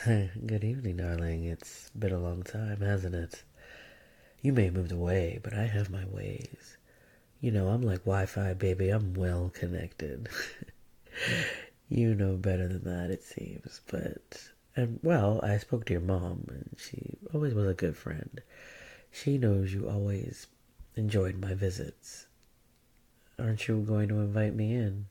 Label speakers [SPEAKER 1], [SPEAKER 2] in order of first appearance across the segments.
[SPEAKER 1] Good evening, darling. It's been a long time, hasn't it? You may have moved away, but I have my ways. You know, I'm like Wi-Fi, baby. I'm well connected. You know better than that, it seems. Well, I spoke to your mom, and she always was a good friend. She knows you always enjoyed my visits. Aren't you going to invite me in?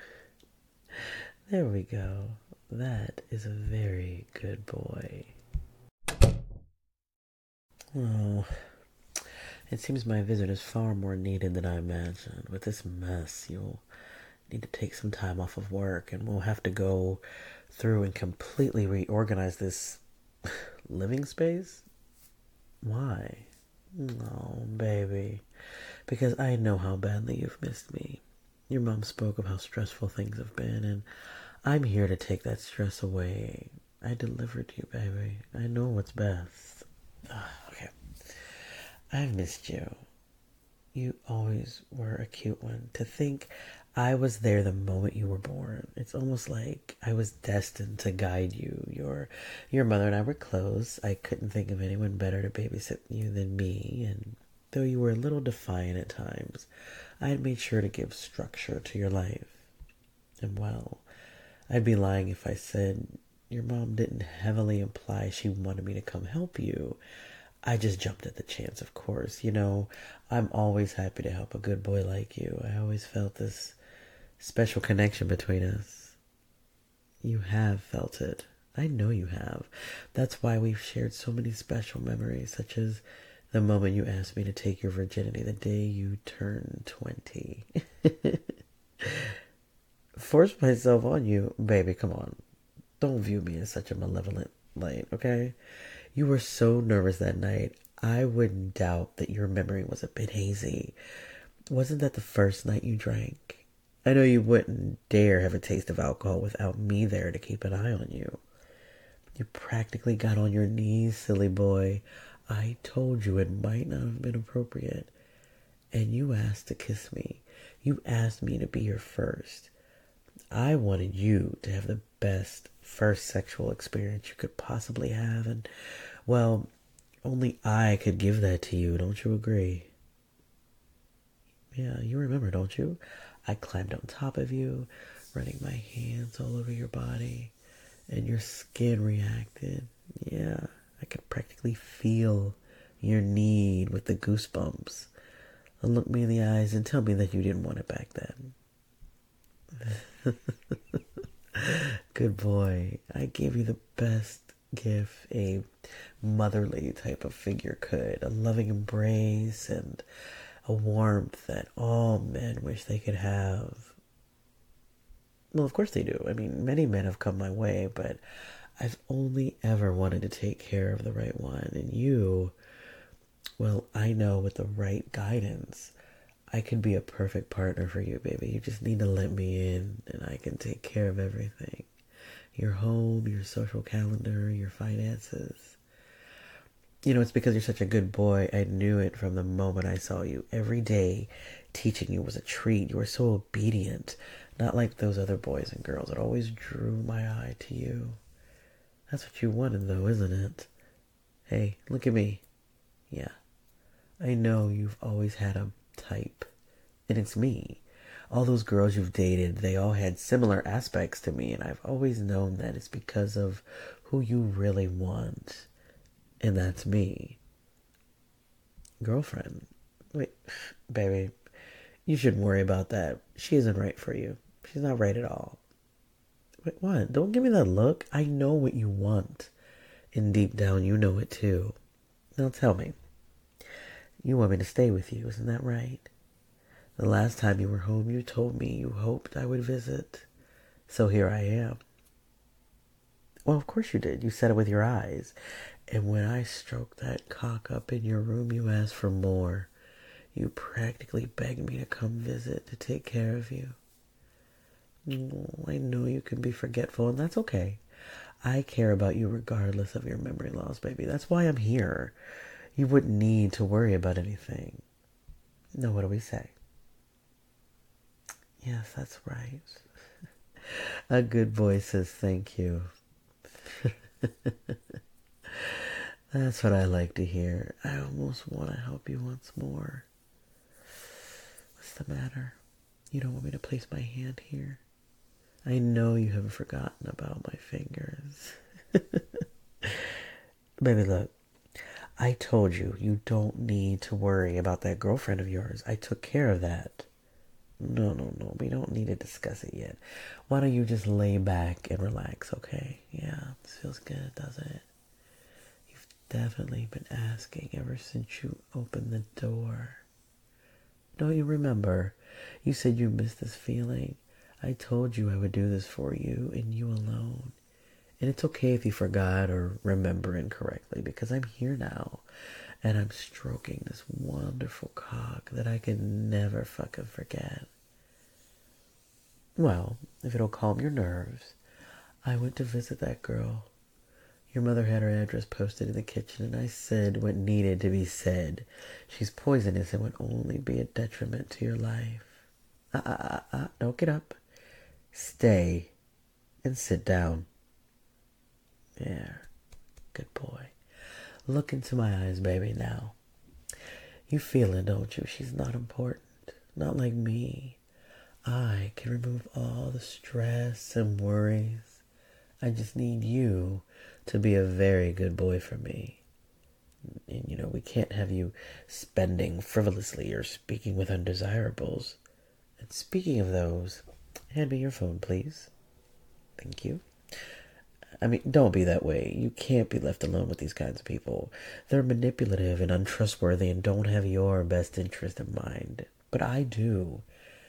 [SPEAKER 1] There we go. That is a very good boy. Oh, it seems my visit is far more needed than I imagined. With this mess, you'll need to take some time off of work, and we'll have to go through and completely reorganize this living space. Why? Oh, baby. Because I know how badly you've missed me. Your mom spoke of how stressful things have been, and I'm here to take that stress away. I delivered you, baby. I know what's best. Okay. I've missed you. You always were a cute one. To think I was there the moment you were born. It's almost like I was destined to guide you. Your mother and I were close. I couldn't think of anyone better to babysit you than me, and though you were a little defiant at times, I had made sure to give structure to your life. And well, I'd be lying if I said your mom didn't heavily imply she wanted me to come help you. I just jumped at the chance, of course. You know, I'm always happy to help a good boy like you. I always felt this special connection between us. You have felt it. I know you have. That's why we've shared so many special memories, such as the moment you asked me to take your virginity the day you turned 20. Forced myself on you. Baby, come on. Don't view me as such a malevolent light, okay? You were so nervous that night. I wouldn't doubt that your memory was a bit hazy. Wasn't that the first night you drank? I know you wouldn't dare have a taste of alcohol without me there to keep an eye on you. You practically got on your knees, silly boy. I told you it might not have been appropriate. And you asked to kiss me. You asked me to be your first. I wanted you to have the best first sexual experience you could possibly have, and, well, only I could give that to you, don't you agree? Yeah, you remember, don't you? I climbed on top of you, running my hands all over your body, and your skin reacted. Yeah, I could practically feel your need with the goosebumps. Look me in the eyes and tell me that you didn't want it back then. Good boy. I gave you the best gift a motherly type of figure could. A loving embrace and a warmth that all men wish they could have. Well, of course they do. I mean, many men have come my way, but I've only ever wanted to take care of the right one. And you, well, I know with the right guidance, I could be a perfect partner for you, baby. You just need to let me in, and I can take care of everything. Your home, your social calendar, your finances. You know, it's because you're such a good boy. I knew it from the moment I saw you. Every day, teaching you was a treat. You were so obedient. Not like those other boys and girls. It always drew my eye to you. That's what you wanted, though, isn't it? Hey, look at me. Yeah, I know you've always had a type, and it's me. All those girls you've dated, they all had similar aspects to me, and I've always known that it's because of who you really want, and that's me. Girlfriend. Wait, baby, you shouldn't worry about that. She isn't right for you. She's not right at all. Wait, what? Don't give me that look. I know what you want, and deep down you know it too. Now tell me, you want me to stay with you, isn't that right? The last time you were home, you told me you hoped I would visit. So here I am. Well, of course you did. You said it with your eyes. And when I stroked that cock up in your room, you asked for more. You practically begged me to come visit, to take care of you. Oh, I know you can be forgetful, and that's okay. I care about you regardless of your memory loss, baby. That's why I'm here. You wouldn't need to worry about anything. Now, what do we say? Yes, that's right. A good boy says thank you. That's what I like to hear. I almost want to help you once more. What's the matter? You don't want me to place my hand here? I know you haven't forgotten about my fingers. Baby, look. I told you, you don't need to worry about that girlfriend of yours. I took care of that. No, no, no. We don't need to discuss it yet. Why don't you just lay back and relax, okay? Yeah, this feels good, doesn't it? You've definitely been asking ever since you opened the door. Don't you remember? You said you missed this feeling. I told you I would do this for you and you alone. And it's okay if you forgot or remember incorrectly, because I'm here now. And I'm stroking this wonderful cock that I can never fucking forget. Well, if it'll calm your nerves, I went to visit that girl. Your mother had her address posted in the kitchen, and I said what needed to be said. She's poisonous and would only be a detriment to your life. Don't get up. Stay and sit down. There. Good boy. Look into my eyes, baby, now. You feel it, don't you? She's not important. Not like me. I can remove all the stress and worries. I just need you to be a very good boy for me. And, we can't have you spending frivolously or speaking with undesirables. And speaking of those, hand me your phone, please. Thank you. I mean, don't be that way. You can't be left alone with these kinds of people. They're manipulative and untrustworthy and don't have your best interest in mind. But I do.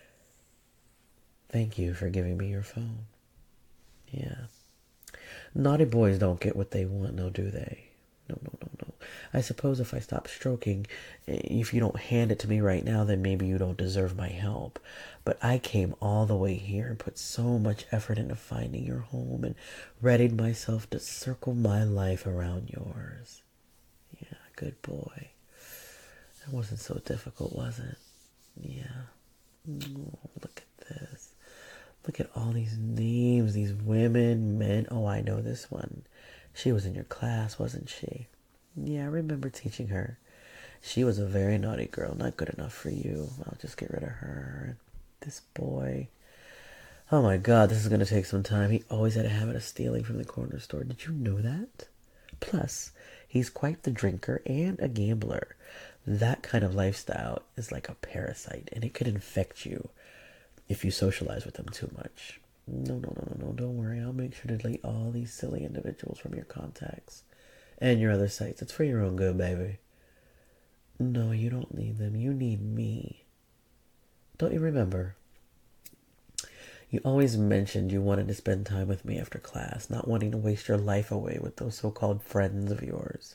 [SPEAKER 1] Thank you for giving me your phone. Yeah. Naughty boys don't get what they want, no, do they? No, no, no, no. I suppose if I stop stroking, if you don't hand it to me right now, then maybe you don't deserve my help. But I came all the way here and put so much effort into finding your home and readied myself to circle my life around yours. Yeah, good boy. That wasn't so difficult, was it? Yeah. Oh, look at this. Look at all these names, these women, men. Oh, I know this one. She was in your class, wasn't she? Yeah, I remember teaching her. She was a very naughty girl, not good enough for you. I'll just get rid of her. This boy. Oh my God, this is going to take some time. He always had a habit of stealing from the corner store. Did you know that? Plus, he's quite the drinker and a gambler. That kind of lifestyle is like a parasite, and it could infect you if you socialize with them too much. No, don't worry. I'll make sure to delete all these silly individuals from your contacts and your other sites. It's for your own good, baby. No, you don't need them. You need me. Don't you remember? You always mentioned you wanted to spend time with me after class, not wanting to waste your life away with those so-called friends of yours.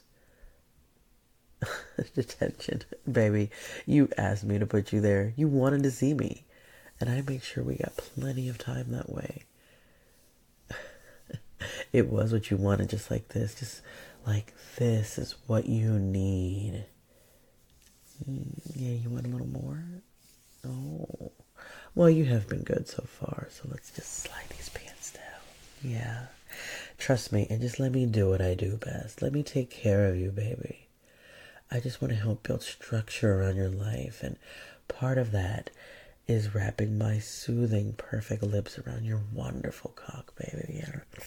[SPEAKER 1] Detention. Baby, you asked me to put you there. You wanted to see me. And I made sure we got plenty of time that way. It was what you wanted, just like this. Just like this is what you need. Yeah, you want a little more? Oh. Well, you have been good so far, so let's just slide these pants down. Yeah. Trust me, and just let me do what I do best. Let me take care of you, baby. I just want to help build structure around your life, and part of that is wrapping my soothing, perfect lips around your wonderful cock, baby.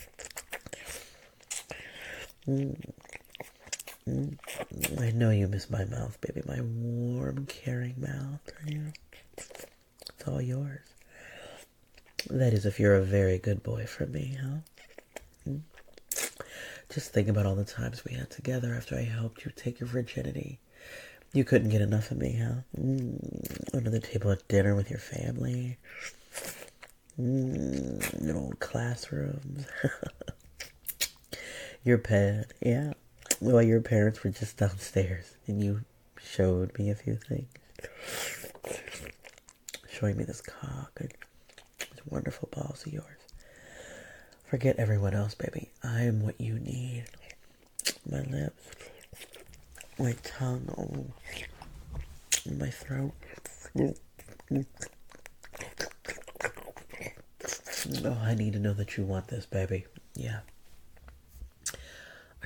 [SPEAKER 1] I know you miss my mouth, baby. My warm, caring mouth. It's all yours. That is if you're a very good boy for me, huh? Just think about all the times we had together after I helped you take your virginity. You couldn't get enough of me, huh? Under the table at dinner with your family. Your old classrooms. Your pet, yeah. Well, your parents were just downstairs and you showed me a few things. Showing me this cock and these wonderful balls of yours. Forget everyone else, baby. I am what you need. My lips. My tongue, my throat. Oh, I need to know that you want this, baby. Yeah.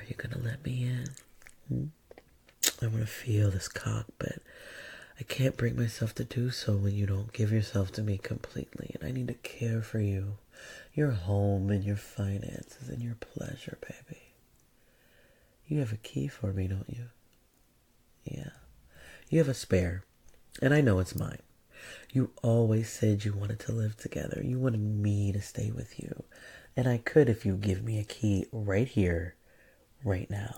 [SPEAKER 1] you gonna let me in? I want to feel this cock, but I can't bring myself to do so when you don't give yourself to me completely, and I need to care for you, your home and your finances and your pleasure, baby. You have a key for me, don't you? Yeah. You have a spare, and I know it's mine. You always said you wanted to live together. You wanted me to stay with you. And I could if you give me a key right here, right now.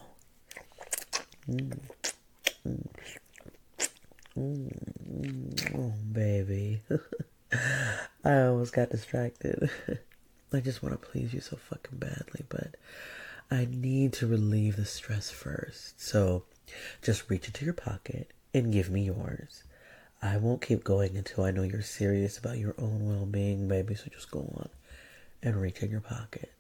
[SPEAKER 1] Oh, baby. I almost got distracted. I just want to please you so fucking badly, but I need to relieve the stress first. So just reach into your pocket and give me yours. I won't keep going until I know you're serious about your own well-being, baby. So just go on and reach in your pocket.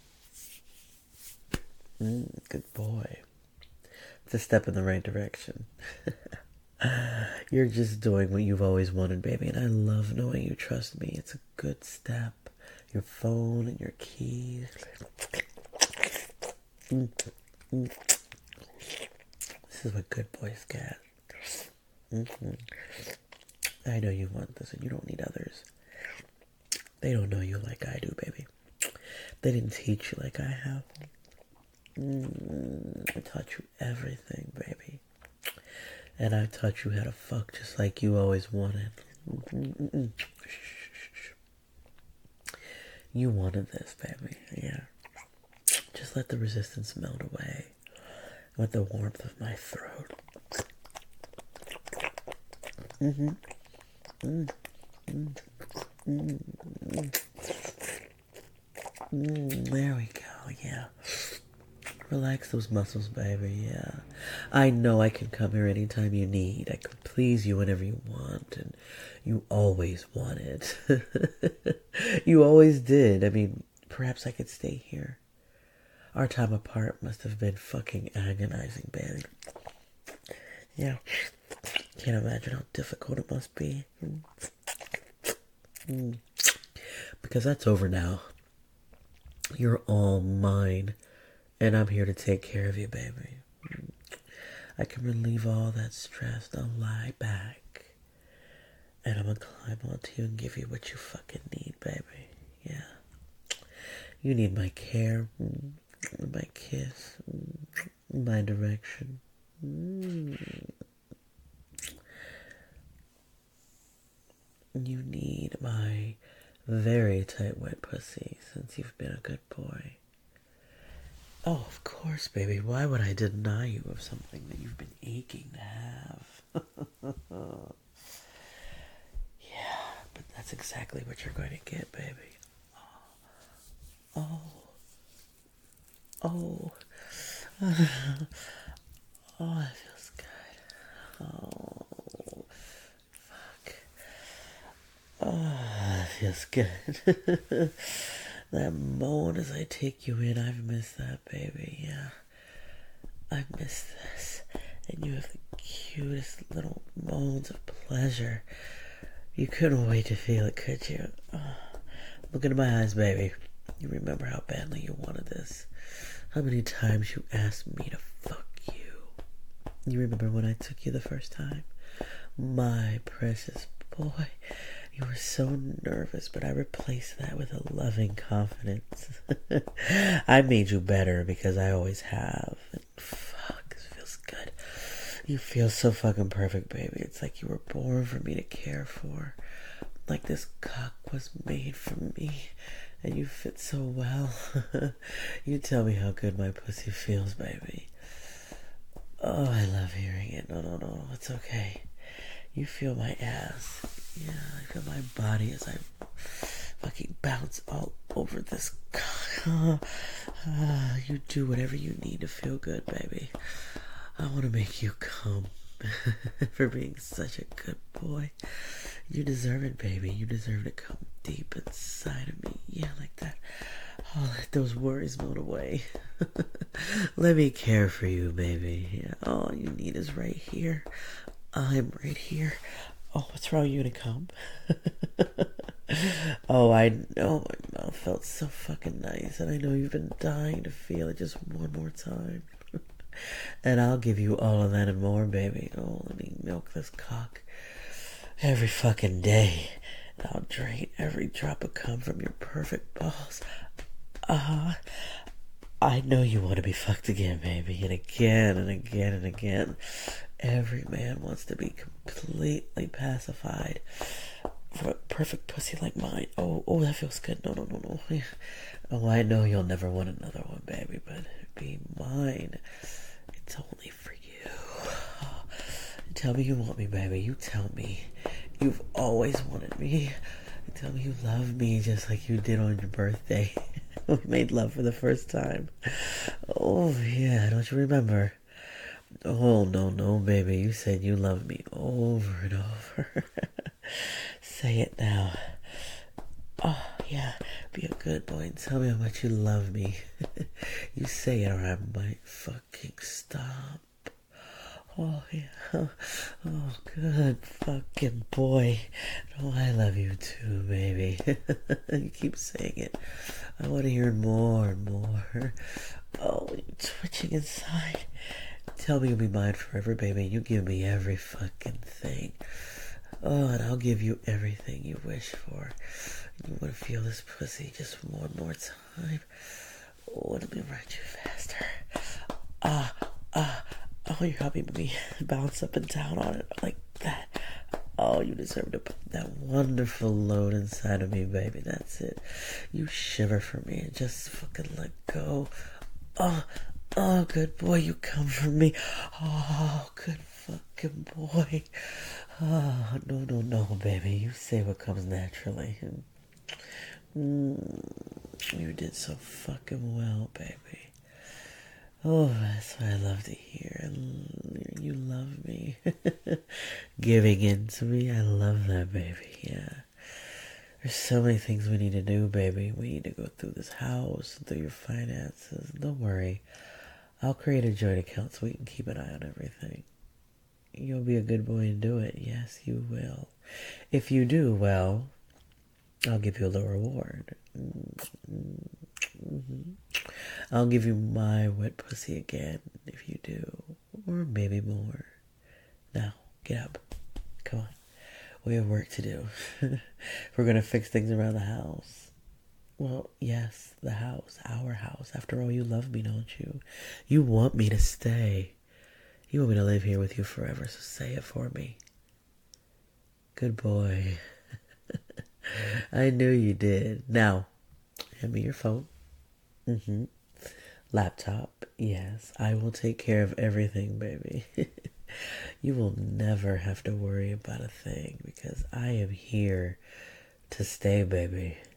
[SPEAKER 1] Good boy. It's a step in the right direction. You're just doing what you've always wanted, baby. And I love knowing you trust me. It's a good step. Your phone and your keys. This is what good boys get. I know you want this and you don't need others. They don't know you like I do, baby. They didn't teach you like I have. I taught you everything, baby. And I taught you how to fuck just like you always wanted. You wanted this, baby. Yeah. Just let the resistance melt away with the warmth of my throat. There we go, yeah. Relax those muscles, baby, yeah. I know I can come here anytime you need. I can please you whenever you want, and you always wanted. You always did. I mean, perhaps I could stay here. Our time apart must have been fucking agonizing, baby. Yeah. Can't imagine how difficult it must be. Because that's over now. You're all mine. And I'm here to take care of you, baby. I can relieve all that stress. I'll lie back. And I'm gonna climb onto you and give you what you fucking need, baby. Yeah. You need my care, my kiss, my direction. You need my very tight wet pussy since you've been a good boy. Oh, of course, baby. Why would I deny you of something that you've been aching to have? Yeah, but that's exactly what you're going to get, baby. Oh. Oh, that feels good. Oh, fuck. Oh, that feels good. That moan as I take you in, I've missed that, baby, yeah. I miss this. And you have the cutest little moans of pleasure. You couldn't wait to feel it, could you? Oh, look into my eyes, baby. You remember how badly you wanted this. How many times you asked me to fuck you. You remember when I took you the first time? My precious boy. You were so nervous, but I replaced that with a loving confidence. I made you better because I always have. And fuck, this feels good. You feel so fucking perfect, baby. It's like you were born for me to care for. Like this cock was made for me. And you fit so well. You tell me how good my pussy feels, baby. Oh, I love hearing it. No, it's okay. You feel my ass. Yeah, I feel my body as I fucking bounce all over this cock. You do whatever you need to feel good, baby. I want to make you come. For being such a good boy. You deserve it, baby. You deserve to come deep inside of me. Yeah, like that. Oh, let those worries melt away. Let me care for you, baby. Yeah, all you need is right here. I'm right here. Oh, what's wrong? You gonna come? Oh, I know know, felt so fucking nice, and I know you've been dying to feel it just one more time. And I'll give you all of that and more, baby. Oh, let me milk this cock every fucking day. And I'll drain every drop of cum from your perfect balls. I know you want to be fucked again, baby, and again and again and again. Every man wants to be completely pacified for a perfect pussy like mine. Oh, that feels good. No. Oh, I know you'll never want another one, baby, but be mine. It's only for you. Tell me you want me, baby. You tell me. You've always wanted me. Tell me you love me just like you did on your birthday. We made love for the first time. Oh, yeah, don't you remember? Oh, no, baby. You said you loved me over and over. Say it now. Oh, yeah. Be a good boy and tell me how much you love me. You say it or I might fucking stop. Oh, yeah. Oh, good fucking boy. Oh, I love you too, baby. You keep saying it. I want to hear more and more. Oh, you're twitching inside. Tell me you'll be mine forever, baby. You give me every fucking thing. Oh, and I'll give you everything you wish for. You want to feel this pussy just one more time? Oh, let me ride you faster. Oh, you're helping me bounce up and down on it like that. Oh, you deserve to put that wonderful load inside of me, baby. That's it. You shiver for me and just fucking let go. Oh, good boy, you come for me. Oh, good fucking boy. Oh, no, baby. You say what comes naturally. You did so fucking well, baby. Oh, that's what I love to hear. You love me. Giving in to me. I love that, baby. Yeah. There's so many things we need to do, baby. We need to go through this house, through your finances. Don't worry. I'll create a joint account so we can keep an eye on everything. You'll be a good boy and do it. Yes, you will. If you do, well, I'll give you a little reward. I'll give you my wet pussy again if you do. Or maybe more. Now, get up. Come on. We have work to do. We're going to fix things around the house. Well, yes, the house. Our house. After all, you love me, don't you? You want me to stay. You want me to live here with you forever, so say it for me. Good boy. I knew you did. Now, hand me your phone. Laptop. Yes, I will take care of everything, baby. You will never have to worry about a thing because I am here to stay, baby.